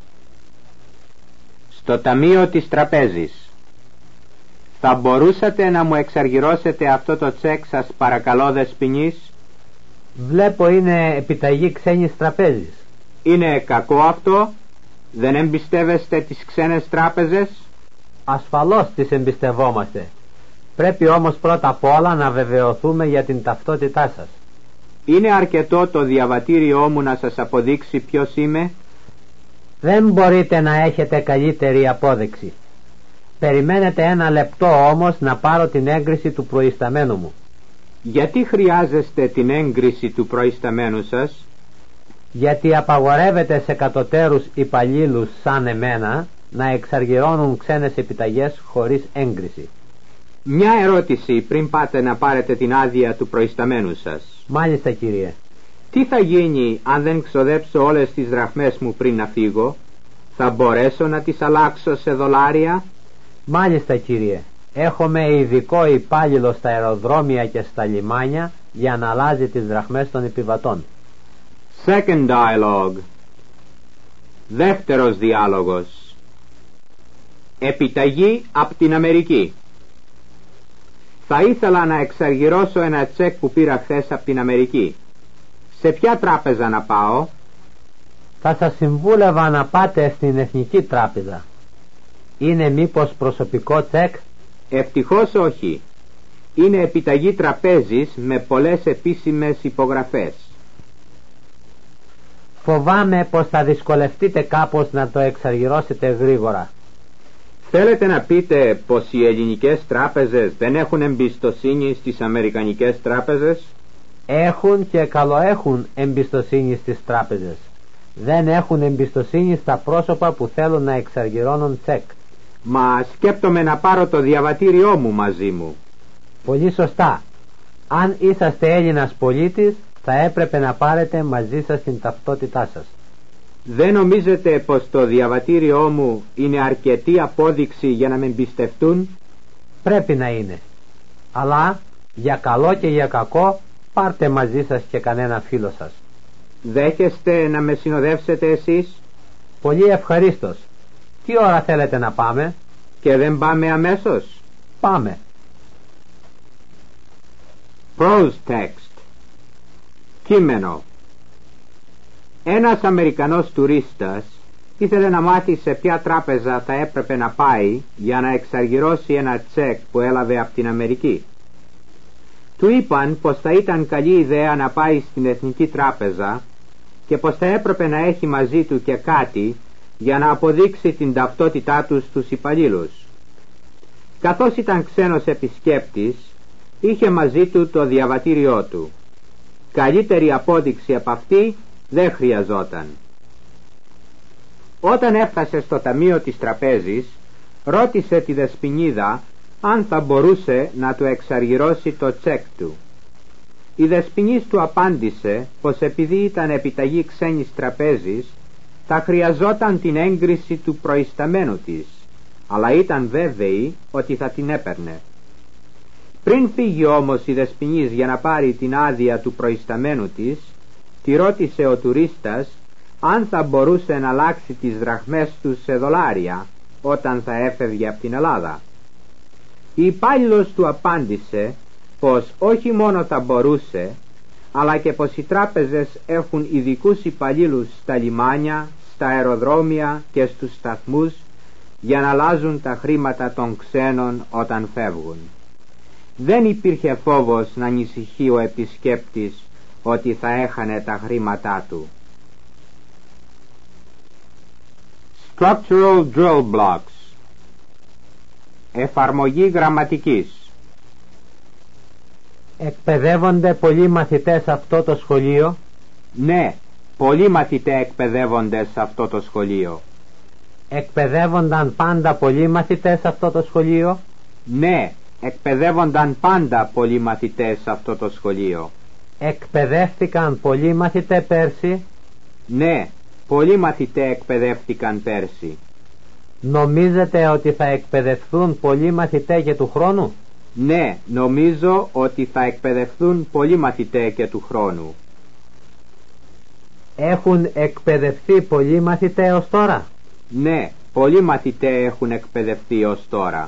Στο ταμείο της τραπέζης. Θα μπορούσατε να μου εξαργυρώσετε αυτό το τσεκ σας παρακαλώ δεσποινής? Βλέπω είναι επιταγή ξένης τραπέζης. Είναι κακό αυτό? Δεν εμπιστεύεστε τις ξένες τράπεζες? Ασφαλώς τις εμπιστευόμαστε. Πρέπει όμως πρώτα απ' όλα να βεβαιωθούμε για την ταυτότητά σας. Είναι αρκετό το διαβατήριό μου να σας αποδείξει ποιος είμαι? Δεν μπορείτε να έχετε καλύτερη απόδειξη. Περιμένετε ένα λεπτό όμως να πάρω την έγκριση του προϊσταμένου μου. Γιατί χρειάζεστε την έγκριση του προϊσταμένου σας? Γιατί απαγορεύεται σε κατωτέρους υπαλλήλους σαν εμένα να εξαργυρώνουν ξένες επιταγές χωρίς έγκριση. Μια ερώτηση πριν πάτε να πάρετε την άδεια του προϊσταμένου σας. Μάλιστα, κύριε. Τι θα γίνει αν δεν ξοδέψω όλες τις δραχμές μου πριν να φύγω? Θα μπορέσω να τις αλλάξω σε δολάρια? Μάλιστα, κύριε. Έχουμε ειδικό υπάλληλο στα αεροδρόμια και στα λιμάνια για να αλλάζει τις δραχμές των επιβατών. Second dialogue. Δεύτερος διάλογος. Επιταγή από την Αμερική. Θα ήθελα να εξαργυρώσω ένα τσεκ που πήρα χθες από την Αμερική. Σε ποια τράπεζα να πάω? Θα σας συμβούλευα να πάτε στην Εθνική Τράπεζα. Είναι μήπως προσωπικό τσεκ? Ευτυχώς όχι. Είναι επιταγή τραπέζης με πολλές επίσημες υπογραφές. Φοβάμαι πως θα δυσκολευτείτε κάπως να το εξαργυρώσετε γρήγορα. Θέλετε να πείτε πως οι ελληνικές τράπεζες δεν έχουν εμπιστοσύνη στις αμερικανικές τράπεζες? Έχουν και καλοέχουν εμπιστοσύνη στις τράπεζες. Δεν έχουν εμπιστοσύνη στα πρόσωπα που θέλουν να εξαργυρώνουν τσεκ. Μα σκέπτομαι να πάρω το διαβατήριό μου μαζί μου. Πολύ σωστά. Αν είσαστε Έλληνας πολίτης, θα έπρεπε να πάρετε μαζί σας την ταυτότητά σας. Δεν νομίζετε πως το διαβατήριό μου είναι αρκετή απόδειξη για να με εμπιστευτούν? Πρέπει να είναι. Αλλά για καλό και για κακό πάρτε μαζί σας και κανένα φίλο σας. Δέχεστε να με συνοδεύσετε εσείς? Πολύ ευχαρίστως. Τι ώρα θέλετε να πάμε? Και δεν πάμε αμέσως? Πάμε. Prose text. Κείμενο. Ένας Αμερικανός τουρίστας ήθελε να μάθει σε ποια τράπεζα θα έπρεπε να πάει για να εξαργυρώσει ένα τσεκ που έλαβε από την Αμερική. Του είπαν πως θα ήταν καλή ιδέα να πάει στην Εθνική Τράπεζα και πως θα έπρεπε να έχει μαζί του και κάτι για να αποδείξει την ταυτότητά του στους υπαλλήλους. Καθώς ήταν ξένος επισκέπτης, είχε μαζί του το διαβατήριό του. Καλύτερη απόδειξη από αυτή δεν χρειαζόταν. Όταν έφτασε στο ταμείο της τραπέζης, ρώτησε τη δεσποινίδα αν θα μπορούσε να του εξαργυρώσει το τσεκ του. Η δεσποινής του απάντησε πως επειδή ήταν επιταγή ξένης τραπέζης, θα χρειαζόταν την έγκριση του προϊσταμένου της, αλλά ήταν βέβαιη ότι θα την έπαιρνε. Πριν φύγει όμως η δεσποινής για να πάρει την άδεια του προϊσταμένου της, τη ρώτησε ο τουρίστας αν θα μπορούσε να αλλάξει τις δραχμές του σε δολάρια όταν θα έφευγε από την Ελλάδα. Η υπάλληλος του απάντησε πως όχι μόνο θα μπορούσε, αλλά και πως οι τράπεζες έχουν ειδικούς υπαλλήλους στα λιμάνια, στα αεροδρόμια και στους σταθμούς για να αλλάζουν τα χρήματα των ξένων όταν φεύγουν. Δεν υπήρχε φόβος να ανησυχεί ο επισκέπτης ότι θα έχανε τα χρήματά του. Structural drill blocks. Εφαρμογή γραμματικής. Εκπαιδεύονται πολλοί μαθητές σε αυτό το σχολείο? Ναι, πολλοί μαθητές εκπαιδεύονται σε αυτό το σχολείο. Εκπαιδεύονταν πάντα πολλοί μαθητές σε αυτό το σχολείο? Ναι, εκπαιδεύονταν πάντα πολλοί μαθητές σε αυτό το σχολείο. Εκπαιδεύτηκαν πολλοί μαθητές πέρσι? Ναι, πολλοί μαθητές εκπαιδεύτηκαν πέρσι. Νομίζετε ότι θα εκπαιδευτούν πολλοί μαθητές και του χρόνου? Ναι, νομίζω ότι θα εκπαιδευτούν πολλοί μαθητές και του χρόνου. Έχουν εκπαιδευτεί πολλοί μαθητές ως τώρα? Ναι, πολλοί μαθητές έχουν εκπαιδευτεί ως τώρα.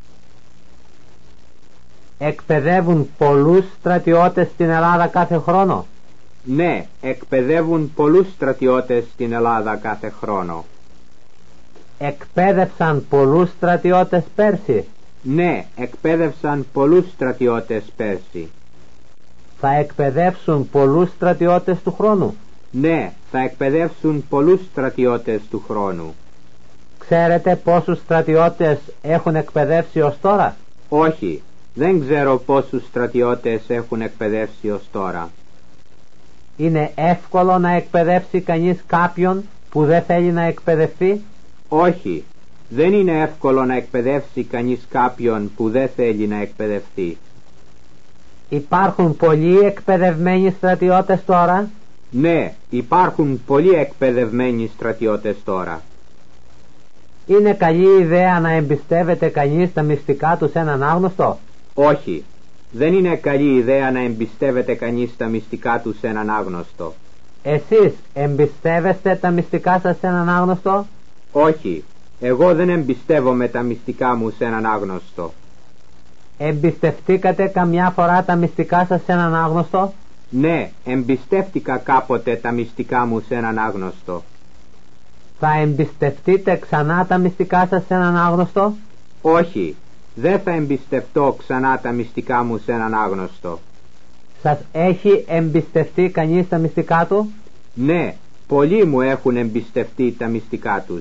Εκπαιδεύουν πολλούς στρατιώτες στην Ελλάδα κάθε χρόνο? Ναι, εκπαιδεύουν πολλούς στρατιώτες στην Ελλάδα κάθε χρόνο. Εκπαίδευσαν πολλούς στρατιώτες πέρσι? Ναι, εκπαίδευσαν πολλούς στρατιώτες πέρσι. Θα εκπαιδεύσουν πολλούς στρατιώτες του χρόνου? Ναι, θα εκπαιδεύσουν πολλούς στρατιώτες του χρόνου. Ξέρετε πόσους στρατιώτες έχουν εκπαιδεύσει ως τώρα? Όχι, δεν ξέρω πόσους στρατιώτες έχουν εκπαιδεύσει ως τώρα. Είναι εύκολο να εκπαιδεύσει κανείς κάποιον που δεν θέλει να εκπαιδευτεί? Όχι, δεν είναι εύκολο να εκπαιδεύσει κανείς κάποιον που δεν θέλει να εκπαιδευτεί. Υπάρχουν πολλοί εκπαιδευμένοι στρατιώτες τώρα? Ναι, υπάρχουν πολλοί εκπαιδευμένοι στρατιώτες τώρα. Είναι καλή ιδέα να εμπιστεύεται κανείς τα μυστικά του σε έναν άγνωστο? Όχι, δεν είναι καλή ιδέα να εμπιστεύεται κανείς τα μυστικά του σε έναν άγνωστο. Εσείς εμπιστεύεστε τα μυστικά σας σε έναν άγνωστο? Όχι, εγώ δεν εμπιστεύομαι τα μυστικά μου σε έναν άγνωστο. Εμπιστευτήκατε καμιά φορά τα μυστικά σας σε έναν άγνωστο? Ναι, εμπιστεύτηκα κάποτε τα μυστικά μου σε έναν άγνωστο. Θα εμπιστευτείτε ξανά τα μυστικά σας σε έναν άγνωστο? Όχι, δεν θα εμπιστευτώ ξανά τα μυστικά μου σε έναν άγνωστο. Σας έχει εμπιστευτεί κανείς τα μυστικά του? Ναι, πολλοί μου έχουν εμπιστευτεί τα μυστικά τους.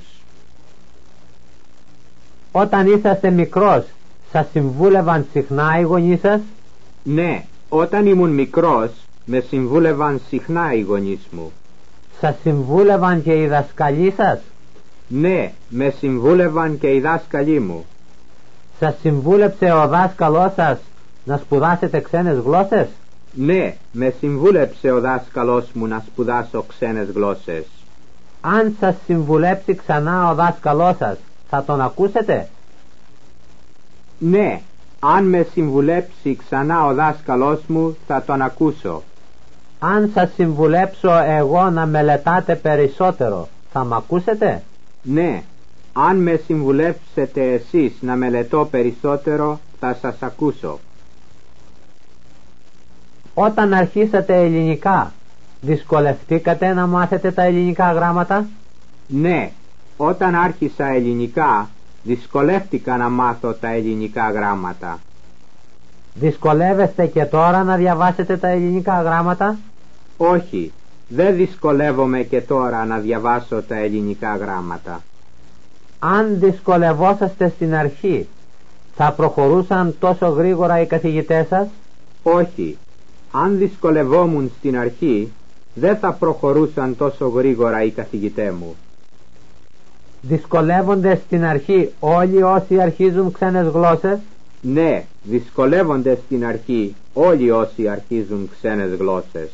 Όταν είσαστε μικρός, σας συμβούλευαν συχνά οι γονείς σας? Ναι, όταν ήμουν μικρός, με συμβούλευαν συχνά οι γονείς μου. Σας συμβούλευαν και οι δασκαλοί σας? Ναι, με συμβούλευαν και οι δάσκαλοι μου. Σας συμβούλεψε ο δάσκαλός σας να σπουδάσετε ξένες γλώσσες? Ναι, με συμβούλεψε ο δάσκαλός μου να σπουδάσω ξένες γλώσσες. Αν σας συμβουλέψει ξανά ο δάσκαλός σας, θα τον ακούσετε? Ναι, αν με συμβουλέψει ξανά ο δάσκαλός μου, θα τον ακούσω. Αν σας συμβουλέψω εγώ να μελετάτε περισσότερο, θα μ' ακούσετε? Ναι, αν με συμβουλέψετε εσείς να μελετώ περισσότερο, θα σας ακούσω. Όταν αρχίσατε ελληνικά, δυσκολευτήκατε να μάθετε τα ελληνικά γράμματα? Ναι, όταν άρχισα ελληνικά, δυσκολεύτηκα να μάθω τα ελληνικά γράμματα. Δυσκολεύεστε και τώρα να διαβάσετε τα ελληνικά γράμματα? Όχι, δεν δυσκολεύομαι και τώρα να διαβάσω τα ελληνικά γράμματα. Αν δυσκολευόσαστε στην αρχή, θα προχωρούσαν τόσο γρήγορα οι καθηγητές σας? Όχι, αν δυσκολευόμουν στην αρχή, δεν θα προχωρούσαν τόσο γρήγορα οι καθηγητές μου. Δυσκολεύονται στην αρχή όλοι όσοι αρχίζουν ξένες γλώσσες? Ναι, δυσκολεύονται στην αρχή όλοι όσοι αρχίζουν ξένες γλώσσες.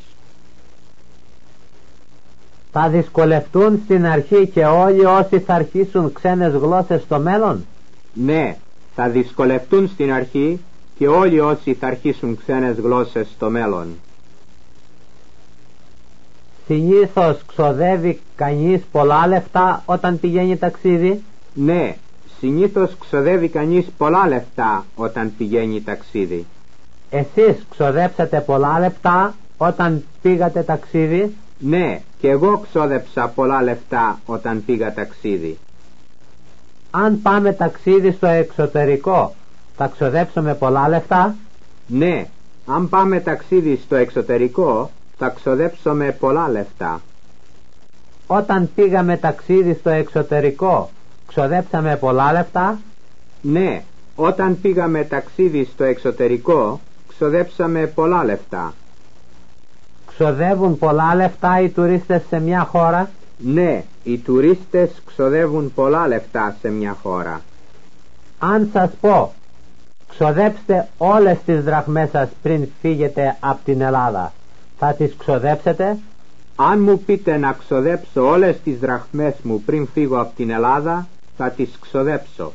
Θα δυσκολευτούν στην αρχή και όλοι όσοι θα αρχίσουν ξένες γλώσσες στο μέλλον? Ναι, θα δυσκολευτούν στην αρχή και όλοι όσοι θα αρχίσουν ξένες γλώσσες στο μέλλον. Συνήθως ξοδεύει κανείς πολλά λεφτά όταν πηγαίνει ταξίδι? Ναι, συνήθως ξοδεύει κανείς πολλά λεφτά όταν πηγαίνει ταξίδι. Εσείς ξοδέψατε πολλά λεφτά όταν πήγατε ταξίδι? Ναι, και εγώ ξόδεψα πολλά λεφτά όταν πήγα ταξίδι. Αν πάμε ταξίδι στο εξωτερικό, θα ξοδέψουμε πολλά λεφτά? Ναι, αν πάμε ταξίδι στο εξωτερικό, θα ξοδέψουμε πολλά λεφτά. Όταν πήγαμε ταξίδι στο εξωτερικό, ξοδέψαμε πολλά λεφτά? Ναι, όταν πήγαμε ταξίδι στο εξωτερικό, ξοδέψαμε πολλά λεφτά. Ξοδεύουν πολλά λεφτά οι τουρίστες σε μια χώρα? Ναι, οι τουρίστες ξοδεύουν πολλά λεφτά σε μια χώρα. Αν σας πω, ξοδέψτε όλες τις δραχμές σας πριν φύγετε από την Ελλάδα, θα τις ξοδέψετε? Αν μου πείτε να ξοδέψω όλες τις δραχμές μου πριν φύγω από την Ελλάδα, θα τις ξοδέψω.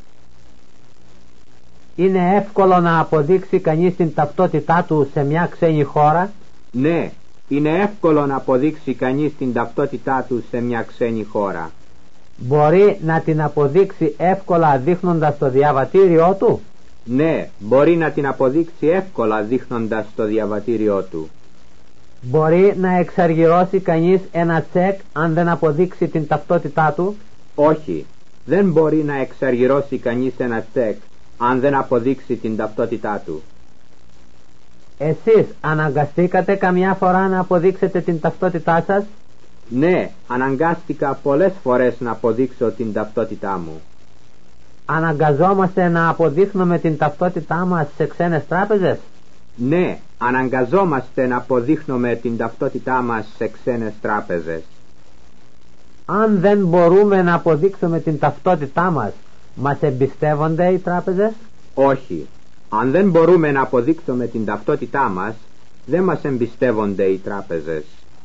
Είναι εύκολο να αποδείξει κανείς την ταυτότητά του σε μια ξένη χώρα? Ναι, είναι εύκολο να αποδείξει κανείς την ταυτότητά του σε μια ξένη χώρα. Μπορεί να την αποδείξει εύκολα δείχνοντας το διαβατήριό του? Ναι, μπορεί να την αποδείξει εύκολα δείχνοντας το διαβατήριό του. Μπορεί να εξαργυρώσει κανείς ένα τσεκ αν δεν αποδείξει την ταυτότητά του? Όχι, δεν μπορεί να εξαργυρώσει κανείς ένα τσεκ αν δεν αποδείξει την ταυτότητά του. Εσείς αναγκαστήκατε καμιά φορά να αποδείξετε την ταυτότητά σας? Ναι, αναγκάστηκα πολλές φορές να αποδείξω την ταυτότητά μου. Αναγκαζόμαστε να αποδείχνουμε την ταυτότητά μας σε ξένες τράπεζες? Ναι, αναγκαζόμαστε να αποδείχνουμε την ταυτότητά μας σε ξένες τράπεζες. Αν δεν μπορούμε να αποδείξουμε την ταυτότητά μας εμπιστεύονται οι τράπεζες? Όχι, αν δεν μπορούμε να αποδείξουμε την ταυτότητά μας, δεν μας εμπιστεύονται οι τράπεζες.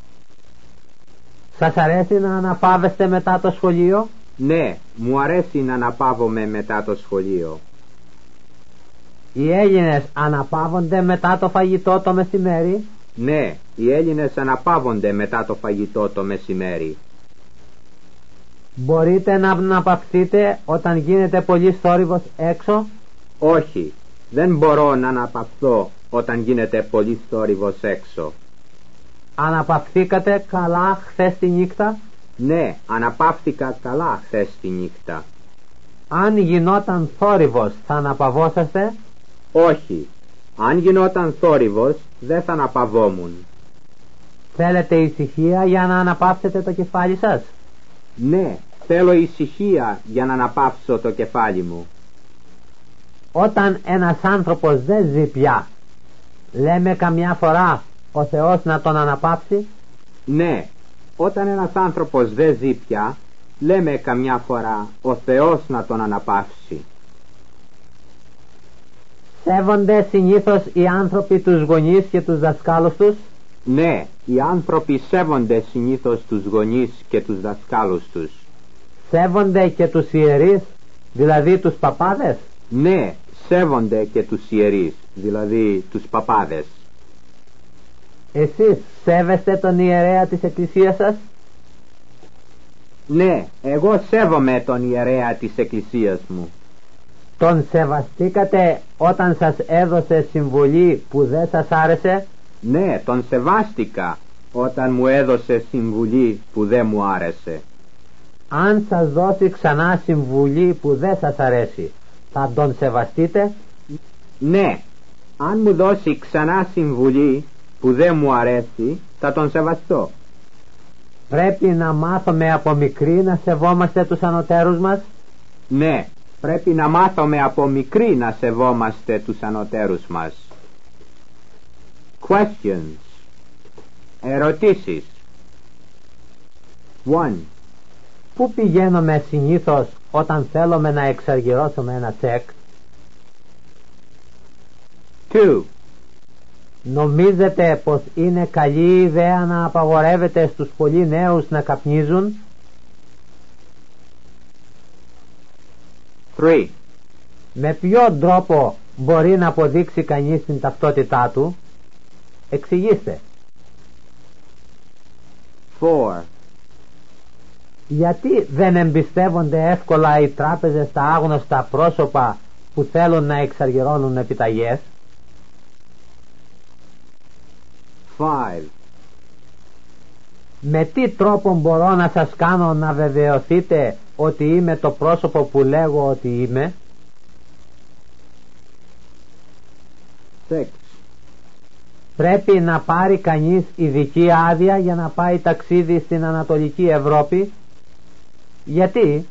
Σας αρέσει να αναπαύεστε μετά το σχολείο? Ναι, μου αρέσει να αναπαύομαι μετά το σχολείο. Οι Έλληνες αναπαύονται μετά το φαγητό το μεσημέρι? Ναι, οι Έλληνες αναπαύονται μετά το φαγητό το μεσημέρι. Μπορείτε να αναπαυθείτε όταν γίνεται πολύ θόρυβος έξω? Όχι, δεν μπορώ να αναπαυθώ όταν γίνεται πολύ θόρυβος έξω. Αναπαυθήκατε καλά χθες τη νύχτα? Ναι, αναπαύθηκα καλά χθες τη νύχτα. Αν γινόταν θόρυβος θα αναπαυόσαστε? Όχι, αν γινόταν θόρυβος δεν θα αναπαυόμουν. Θέλετε ησυχία για να αναπαύσετε το κεφάλι σας? Ναι, θέλω ησυχία για να αναπαύσω το κεφάλι μου. Όταν ένας άνθρωπος δεν ζει πια, λέμε καμιά φορά ο Θεός να τον αναπαύσει? Ναι, όταν ένας άνθρωπος δεν ζει πια, λέμε καμιά φορά ο Θεός να τον αναπαύσει. Σέβονται συνήθως οι άνθρωποι τους γονείς και τους δασκάλους τους? Ναι, οι άνθρωποι σέβονται συνήθως τους γονείς και τους δασκάλους τους. Σέβονται και τους ιερείς, δηλαδή τους παπάδες? Ναι, σέβονται και τους ιερείς, δηλαδή τους παπάδες. Εσείς σέβεστε τον ιερέα της εκκλησίας σας? Ναι, εγώ σέβομαι τον ιερέα της εκκλησίας μου. Τον σεβαστήκατε όταν σας έδωσε συμβουλή που δεν σας άρεσε? Ναι, τον σεβάστηκα όταν μου έδωσε συμβουλή που δεν μου άρεσε. Αν σας δώσει ξανά συμβουλή που δεν σας αρέσει, θα τον σεβαστείτε? Ναι, αν μου δώσει ξανά συμβουλή που δεν μου αρέσει, θα τον σεβαστώ. Πρέπει να μάθουμε από μικροί να σεβόμαστε τους ανωτέρους μας? Ναι, πρέπει να μάθουμε από μικροί να σεβόμαστε τους ανωτέρους μας. Questions. Ερωτήσεις. 1. Πού πηγαίνουμε συνήθως όταν θέλουμε να εξαργυρώσουμε ένα τσεκ? 2. Νομίζετε πως είναι καλή ιδέα να απαγορεύετε στους πολύ νέους να καπνίζουν? 3. Με ποιον τρόπο μπορεί να αποδείξει κανείς την ταυτότητά του? Εξηγήστε. 4. Γιατί δεν εμπιστεύονται εύκολα οι τράπεζες τα άγνωστα πρόσωπα που θέλουν να εξαργυρώνουν επιταγές? 5. Με τι τρόπο μπορώ να σας κάνω να βεβαιωθείτε ότι είμαι το πρόσωπο που λέγω ότι είμαι? 6. Πρέπει να πάρει κανείς ειδική άδεια για να πάει ταξίδι στην Ανατολική Ευρώπη? Γιατί?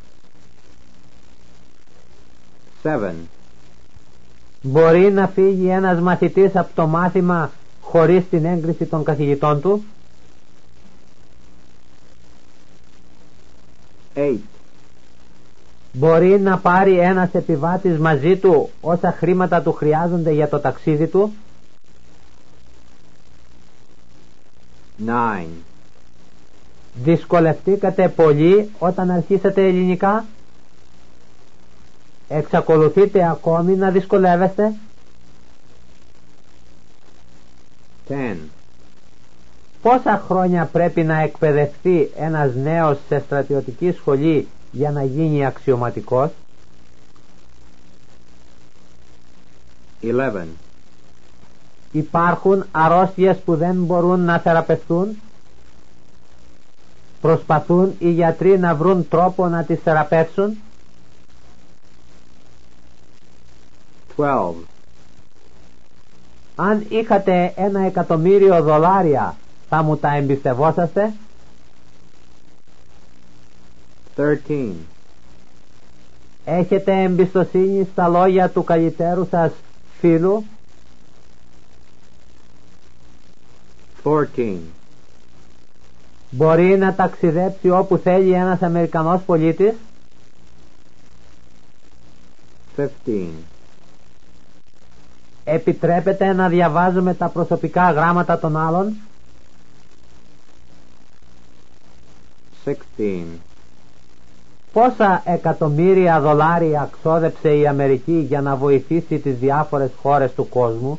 7. Μπορεί να φύγει ένας μαθητής από το μάθημα χωρίς την έγκριση των καθηγητών του? 8. Μπορεί να πάρει ένας επιβάτης μαζί του όσα χρήματα του χρειάζονται για το ταξίδι του? 9. Δυσκολευτήκατε πολύ όταν αρχίσατε ελληνικά? Εξακολουθείτε ακόμη να δυσκολεύεστε? 10. Πόσα χρόνια πρέπει να εκπαιδευτεί ένας νέος σε στρατιωτική σχολή για να γίνει αξιωματικός? 11. Υπάρχουν αρρώστιες που δεν μπορούν να θεραπευθούν? Προσπαθούν οι γιατροί να βρουν τρόπο να τις θεραπεύσουν? 12. Αν είχατε $1.000.000 θα μου τα εμπιστευόσαστε? 13. Έχετε εμπιστοσύνη στα λόγια του καλύτερου σας φίλου? 14. Μπορεί να ταξιδέψει όπου θέλει ένας Αμερικανός πολίτης? 15. Επιτρέπεται να διαβάζουμε τα προσωπικά γράμματα των άλλων? 16. Πόσα $1.000.000 ξόδεψε η Αμερική για να βοηθήσει τις διάφορες χώρες του κόσμου?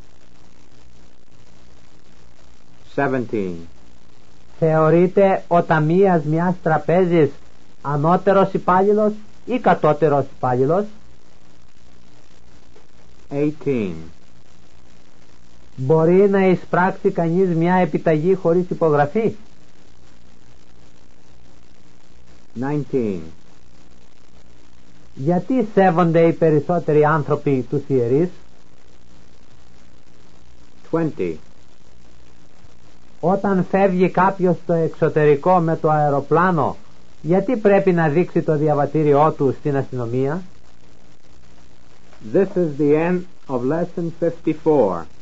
17. Θεωρείται ο ταμείας μιας τραπέζης ανώτερος υπάλληλος ή κατώτερος υπάλληλος? 18. Μπορεί να εισπράξει κανείς μια επιταγή χωρίς υπογραφή? 19. Γιατί σέβονται οι περισσότεροι άνθρωποι τους ιερείς? 20. Όταν φεύγει κάποιος στο εξωτερικό με το αεροπλάνο, γιατί πρέπει να δείξει το διαβατήριό του στην αστυνομία? This is the end of lesson 54.